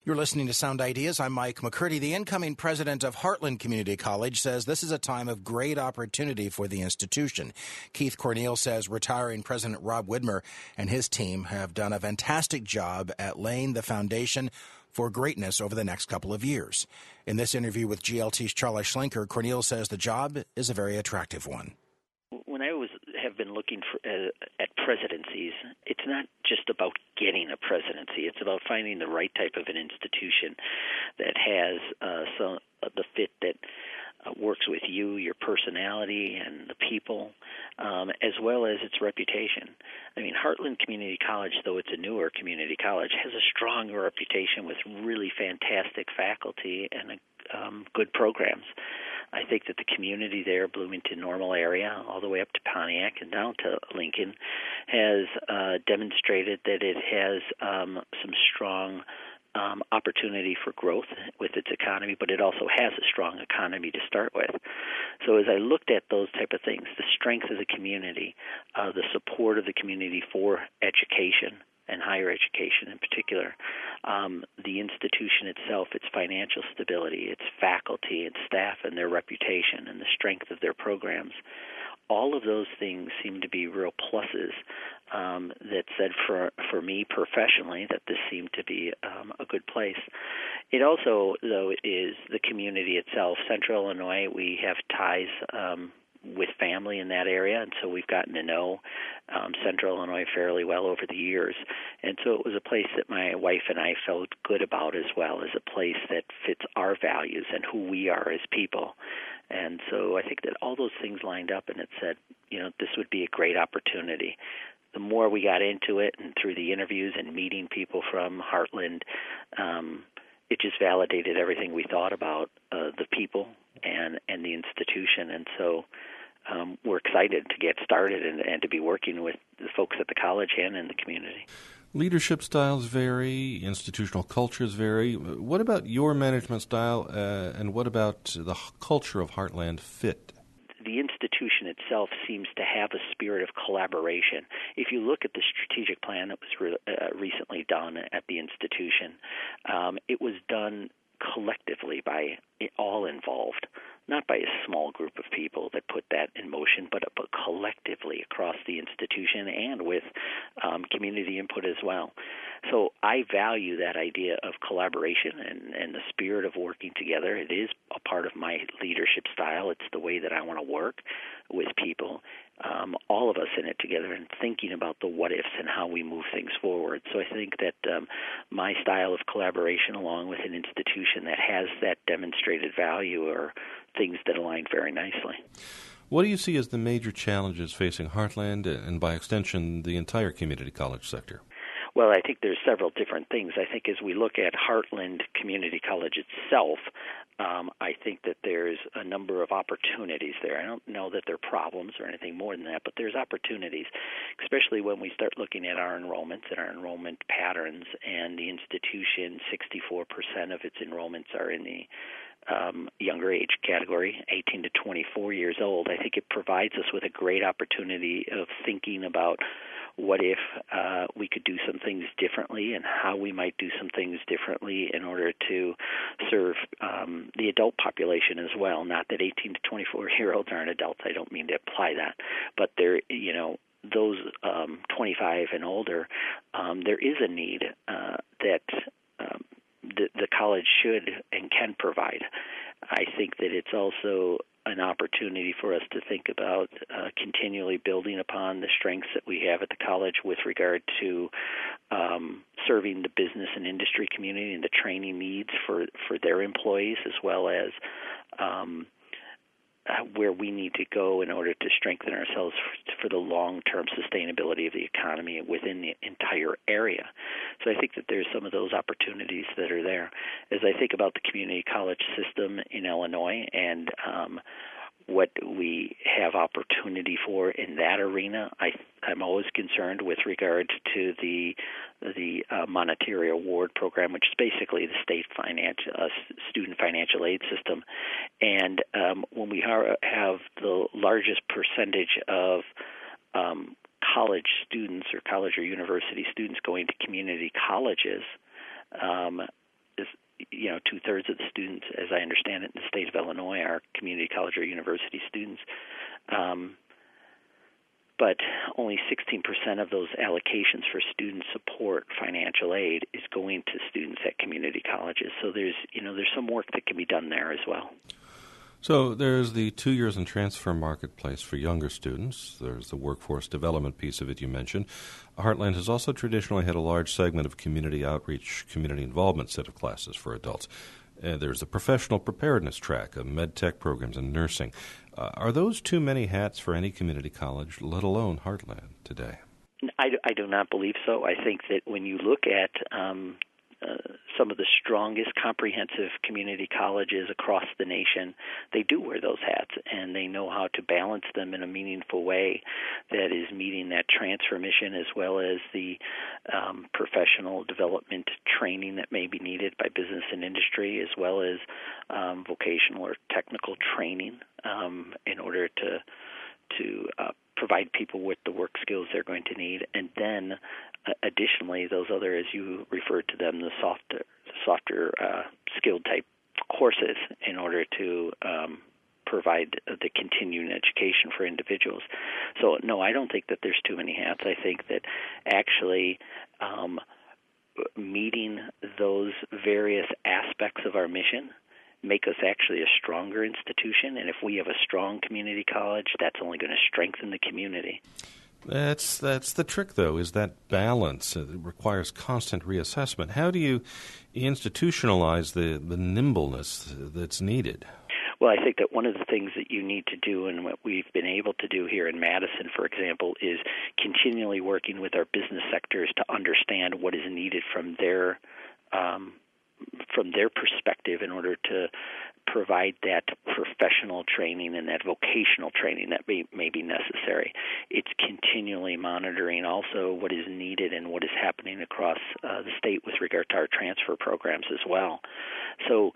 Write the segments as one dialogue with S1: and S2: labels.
S1: You're listening to Sound Ideas. I'm Mike McCurdy. The incoming president of Heartland Community College says this is a time of great opportunity for the institution. Keith Corneal says retiring President Rob Widmer and his team have done a fantastic job at laying the foundation for greatness over the next couple of years. In this interview with GLT's Charlie Schlenker, Corneal says the job is a very attractive one.
S2: When I have been looking at presidencies, it's not just about getting a presidency. It's about finding the right type of an institution that has the fit that works with you, your personality, and the people, as well as its reputation. I mean, Heartland Community College, though it's a newer community college, has a strong reputation with really fantastic faculty and good programs. I think that the community there, Bloomington Normal area, all the way up to Pontiac and down to Lincoln, has demonstrated that it has some strong opportunity for growth with its economy, but it also has a strong economy to start with. So as I looked at those type of things, the strength of the community, the support of the community for education, and higher education in particular, the institution itself, its financial stability, its faculty and staff and their reputation and the strength of their programs, all of those things seem to be real pluses that said for me professionally that this seemed to be a good place. It also, though, is the community itself. Central Illinois, we have ties with family in that area, and so we've gotten to know Central Illinois fairly well over the years. And so it was a place that my wife and I felt good about as well, as a place that fits our values and who we are as people. And so I think that all those things lined up, and it said, this would be a great opportunity. The more we got into it and through the interviews and meeting people from Heartland, it just validated everything we thought about the people and the institution. And so we're excited to get started and to be working with the folks at the college and in the community.
S3: Leadership styles vary, institutional cultures vary. What about your management style, and what about the culture of Heartland fit?
S2: The institution itself seems to have a spirit of collaboration. If you look at the strategic plan that was recently done at the institution, it was done collectively by all involved, not by a small group of people that put that in motion, but collectively across the institution and with community input as well. So I value that idea of collaboration and the spirit of working together. It is a part of my leadership style. It's the way that I want to work with people, all of us in it together and thinking about the what-ifs and how we move things forward. So I think that my style of collaboration along with an institution that has that demonstrated value are things that align very nicely.
S3: What do you see as the major challenges facing Heartland and, by extension, the entire community college sector?
S2: Well, I think there's several different things. I think as we look at Heartland Community College itself, I think that there's a number of opportunities there. I don't know that there are problems or anything more than that, but there's opportunities, especially when we start looking at our enrollments and our enrollment patterns. And the institution, 64% of its enrollments are in the younger age category, 18 to 24 years old. I think it provides us with a great opportunity of thinking about what if we could do some things differently and how we might do some things differently in order to serve the adult population as well. Not that 18 to 24-year-olds aren't adults. I don't mean to imply that. But they're, those 25 and older, there is a need that the college should and can provide. I think that it's also an opportunity for us to think about continually building upon the strengths that we have at the college with regard to serving the business and industry community and the training needs for their employees, as well as where we need to go in order to strengthen ourselves for the long-term sustainability of the economy within the entire area. So I think that there's some of those opportunities that are there. As I think about the community college system in Illinois and what we have opportunity for in that arena, I'm always concerned with regard to the monetary award program, which is basically the state student financial aid system. And when we have the largest percentage of college students or college or university students going to community colleges, 2/3 of the students, as I understand it, in the state of Illinois are community college or university students. But only 16% of those allocations for student support financial aid is going to students at community colleges. So there's some work that can be done there as well.
S3: So there's the 2 years in transfer marketplace for younger students. There's the workforce development piece of it you mentioned. Heartland has also traditionally had a large segment of community outreach, community involvement set of classes for adults. There's the professional preparedness track of med tech programs and nursing. Are those too many hats for any community college, let alone Heartland, today?
S2: I do not believe so. I think that when you look at some of the strongest comprehensive community colleges across the nation, they do wear those hats, and they know how to balance them in a meaningful way that is meeting that transfer mission, as well as the professional development training that may be needed by business and industry, as well as vocational or technical training in order to provide people with the work skills they're going to need. And then additionally, those other, as you referred to them, the softer skilled type courses in order to provide the continuing education for individuals. So no, I don't think that there's too many hats. I think that actually meeting those various aspects of our mission make us actually a stronger institution, and if we have a strong community college, that's only going to strengthen the community.
S3: That's the trick, though, is that balance. It requires constant reassessment. How do you institutionalize the nimbleness that's needed?
S2: Well, I think that one of the things that you need to do, and what we've been able to do here in Madison, for example, is continually working with our business sectors to understand what is needed from their perspective in order to provide that professional training and that vocational training that may be necessary. It's continually monitoring also what is needed and what is happening across the state with regard to our transfer programs as well. So,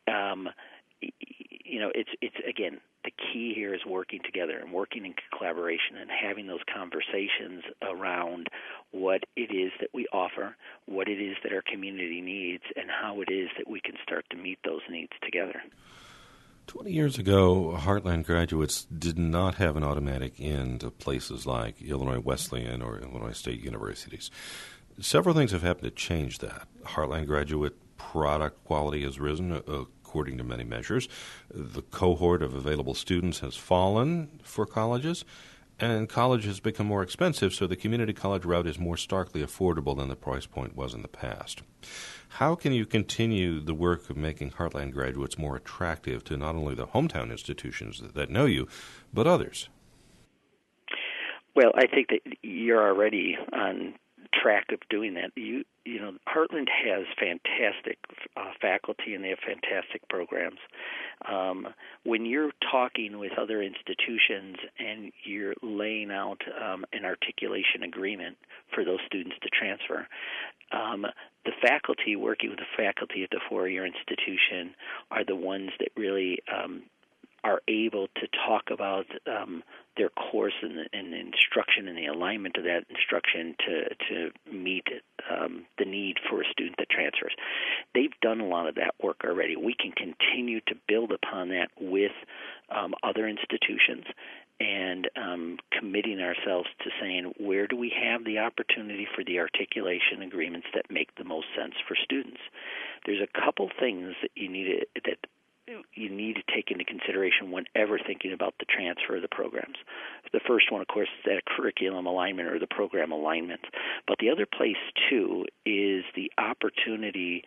S2: it's again, the key here is working together and working in collaboration and having those conversations around what it is that we offer, what it is that our community needs, and how it is that we can start to meet those needs together.
S3: 20 years ago, Heartland graduates did not have an automatic in to places like Illinois Wesleyan or Illinois State Universities. Several things have happened to change that. Heartland graduate product quality has risen according to many measures. The cohort of available students has fallen for colleges, and college has become more expensive, so the community college route is more starkly affordable than the price point was in the past. How can you continue the work of making Heartland graduates more attractive to not only the hometown institutions that know you, but others?
S2: Well, I think that you're already on track of doing that. Heartland has fantastic faculty, and they have fantastic programs. When you're talking with other institutions and you're laying out an articulation agreement for those students to transfer, the faculty, working with the faculty at the four-year institution, are the ones that really are able to talk about their course and the instruction and the alignment of that instruction to meet the need for a student that transfers. They've done a lot of that work already. We can continue to build upon that with other institutions and committing ourselves to saying, where do we have the opportunity for the articulation agreements that make the most sense for students? There's a couple things that you need to take into consideration whenever thinking about the transfer of the programs. The first one, of course, is that curriculum alignment or the program alignment. But the other place, too, is the opportunity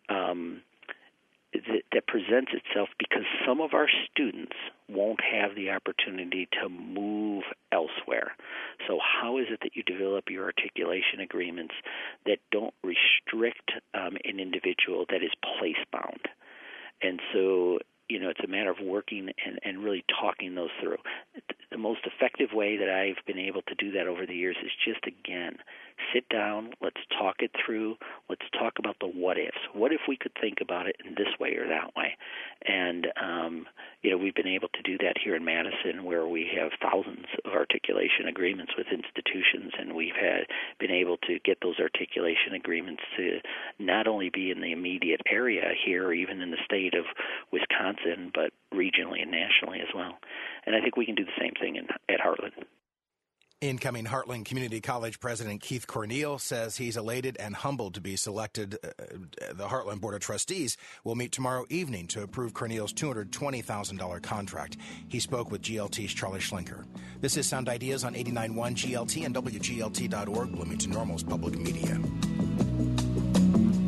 S2: that presents itself because some of our students won't have the opportunity to move elsewhere. So how is it that you develop your articulation agreements that don't restrict an individual that is place-bound? And so, it's a matter of working and really talking those through. The most effective way that I've been able to do that over the years is just, again, sit down, let's talk it through, let's talk about the what-ifs. What if we could think about it in this way or that way? And, we've been able to do that here in Madison, where we have thousands of articulation agreements with institutions, and we've been able to get those articulation agreements to not only be in the immediate area here, or even in the state of Wisconsin, but regionally and nationally as well. And I think we can do the same thing at Heartland.
S1: Incoming Heartland Community College President Keith Corneal says he's elated and humbled to be selected. The Heartland Board of Trustees will meet tomorrow evening to approve Corneal's $220,000 contract. He spoke with GLT's Charlie Schlenker. This is Sound Ideas on 89.1 GLT and WGLT.org, Bloomington Normal's public media.